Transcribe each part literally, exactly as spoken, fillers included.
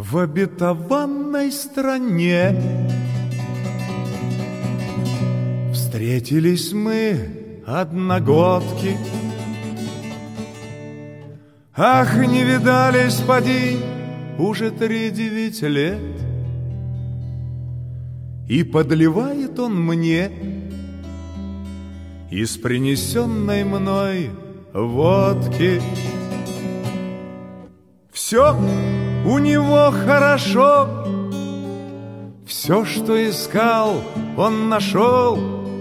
в обетованной стране. Встретились мы, одногодки, ах, не видались, поди, уже три-девять лет. И подливает он мне из принесенной мной водки. Все у него хорошо, все, что искал, он нашел.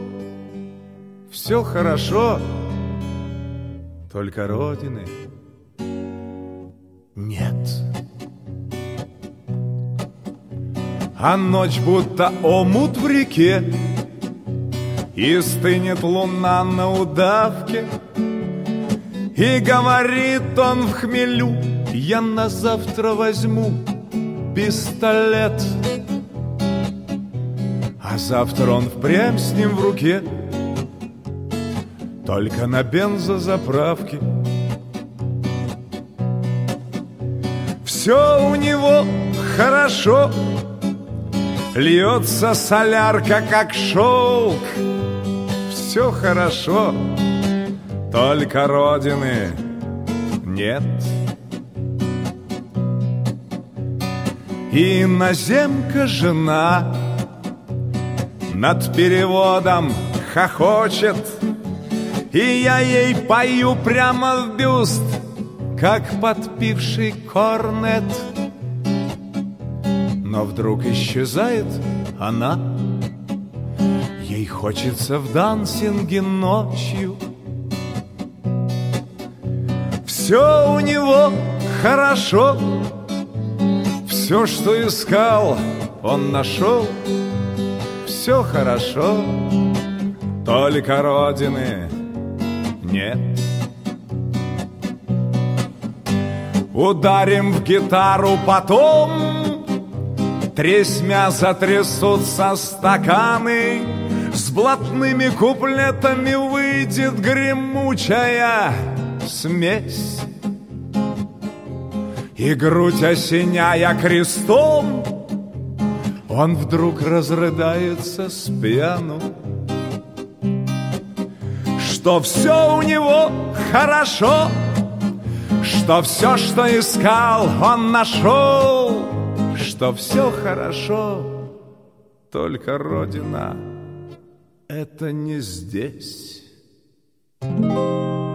Все хорошо, только родины нет. А ночь будто омут в реке, и стынет луна на удавке, и говорит он в хмелю: я на завтра возьму пистолет. А завтра он впрямь с ним в руке, только на бензозаправке. Все у него хорошо, льется солярка, как шелк. Все хорошо, только родины нет. И иноземка жена над переводом хохочет, и я ей пою прямо в бюст, как подпивший корнет. Но вдруг исчезает она, ей хочется в дансинге ночью. Все у него хорошо, все, что искал, он нашел. Все хорошо, только родины нет. Ударим в гитару потом, тресмя затрясутся стаканы, с блатными куплетами выйдет гремучая смесь. И грудь осеняя крестом, он вдруг разрыдается с пьяну, что все у него хорошо, что все, что искал, он нашел, что все хорошо, только родина — это не здесь.